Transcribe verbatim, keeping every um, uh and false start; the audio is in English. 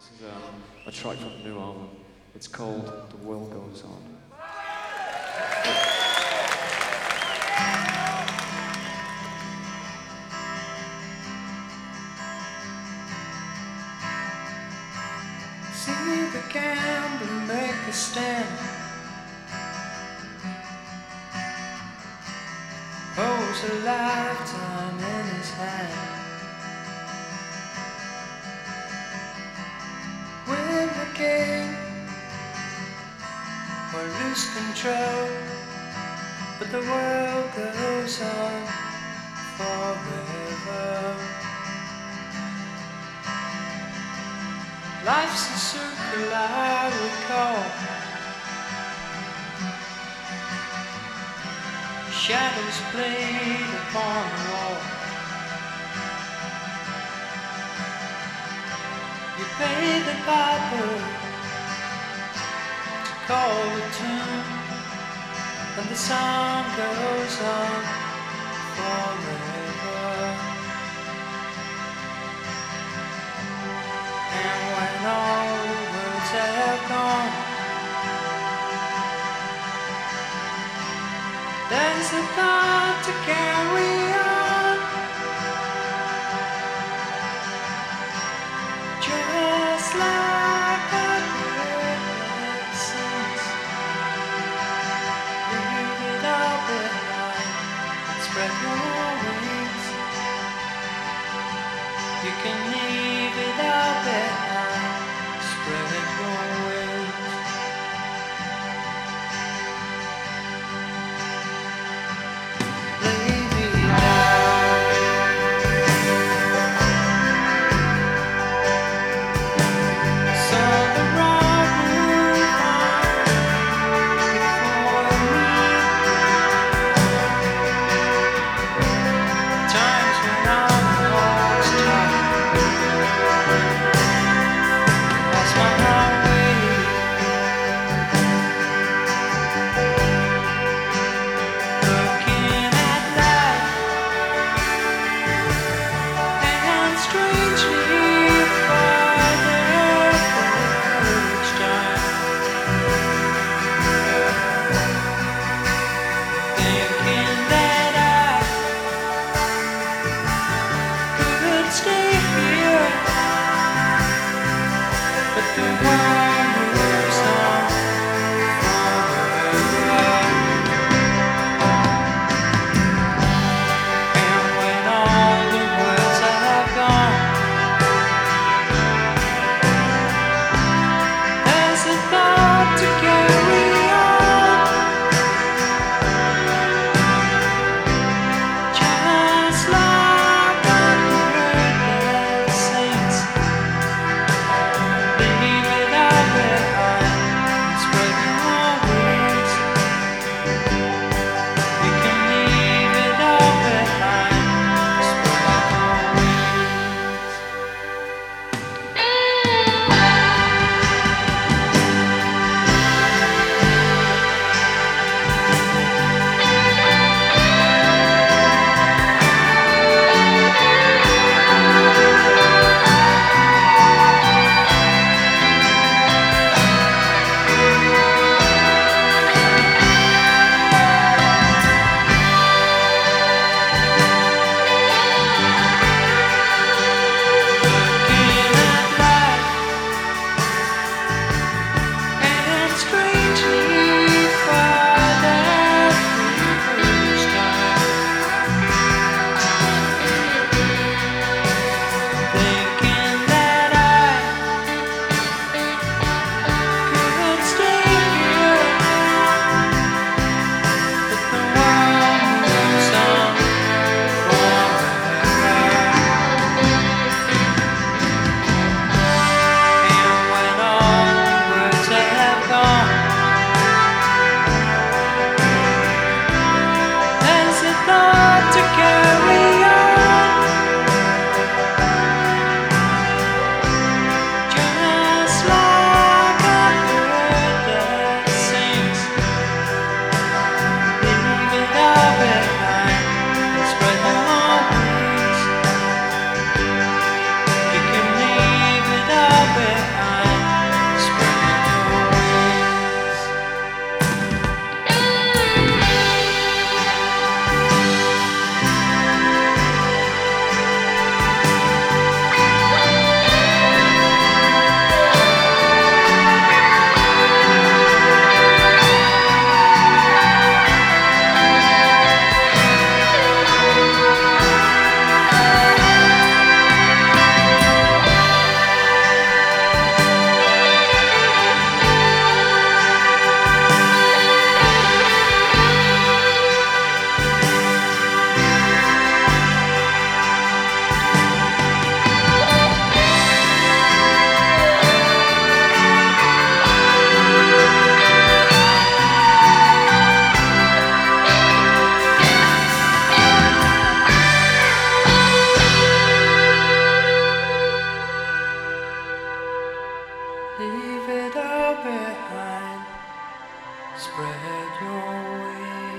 This is um, a track from the new album. It's called The World Goes On. See the gambler make a stand, holds a lifetime in his hand. Win the game or lose control, but the world goes on forever. Life's a circle I recall, shadows played upon the wall. You pay the piper to call the tune, and the song goes on forever. And when all the words have gone, there's a thought to carry on, just like a bird that sings. Leave it all behind and spread your wings. You can leave it all behind, spread your wings. Lay me down. Saw the wrong move on before me. Times when I was tired, lost my way. Looking at life and strangely for the first time, thinking that I could stay here, but the world moves on forever. And when all the words have gone, there's a thought to carry on, just like a bird that sings. Leave it all Leave it all behind. Spread your wings.